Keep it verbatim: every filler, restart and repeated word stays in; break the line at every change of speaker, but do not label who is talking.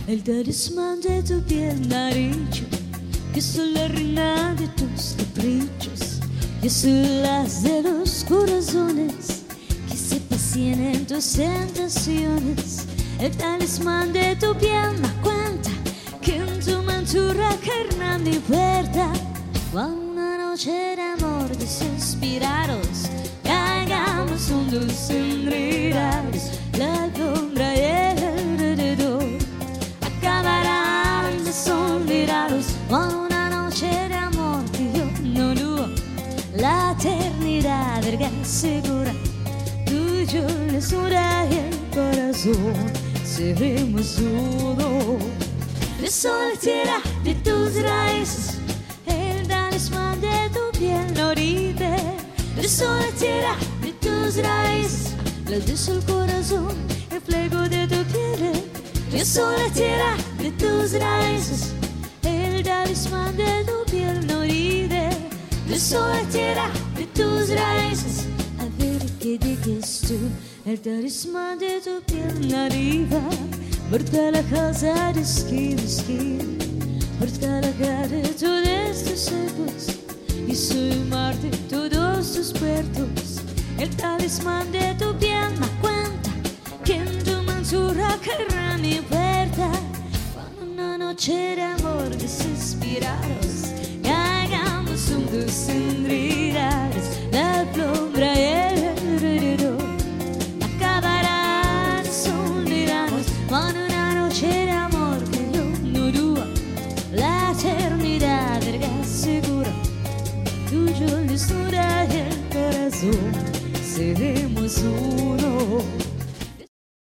el talismán de tu piel amarillo, que soy la reina de tus caprichos. Yo soy las de los corazones que se pasean en tus tentaciones. El talismán de tu piel me cuenta que en tu montura carna mi puerta. Una noche de amor desesperados, caigamos hundos enredados. La alfombra y el alrededor acabarán desoldados. Una noche de amor que yo no dudo, la eternidad verga segura. Tuyo la sombra y el corazón seremos uno. De sol tierra de tus raíces, el talismán de tu piel no vive. De sol tierra de tus raíces, la de el corazón, el fuego de tu piel. De sol tierra de tus raíces, el talismán de tu piel no vive. De sol tierra de tus raíces, a ver qué dices tú. El talismán de tu piel arriba, porta la casa de esquina a esquina, porta la cara de todos tus ojos, y soy mar de todos tus puertos. El talismán de tu piel me cuenta que en tu mansura querrá mi puerta. Cuando una noche de amor desesperados caigamos hundos en ríos.